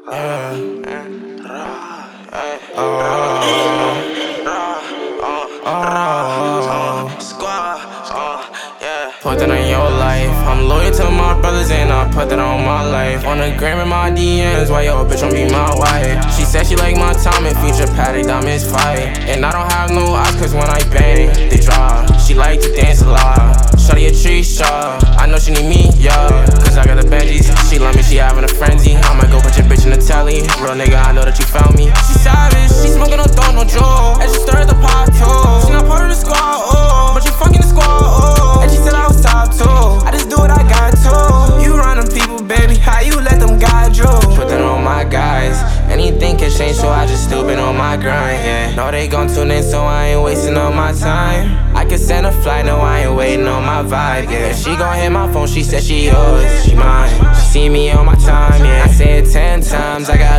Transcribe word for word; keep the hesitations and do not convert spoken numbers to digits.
Put that on your life. I'm loyal to my brothers and I put that on my life. On the gram in my D Ms, why yo bitch won't be my wife? She said she like my time and future Patek diamonds fire. And I don't have no eyes cause when I bang it, they dry. She like to dance a lot. Shawty a tree shot. I know she need me, yeah. Cause I got the Benjis. She love me, she having a frenzy. I might go put your bitch in the telly. Real nigga, I know that you found me. She savage, she smoking no thought, no joke. And she stirred the pot too. She not part of the squad, oh, but she fucking the squad, oh. And she said I was top two. I just do what I got to. You run them people, baby. How you let them guide you? Put that on my guys. Anything can change, so I just still been on my grind, yeah. Know they gon' tune in, so I ain't wasting all my time. I can send a flight, no, I ain't waiting on my vibe, yeah. She gon' hit my phone, she said she yours, she mine. She see me on my time, yeah. I say it ten times, I got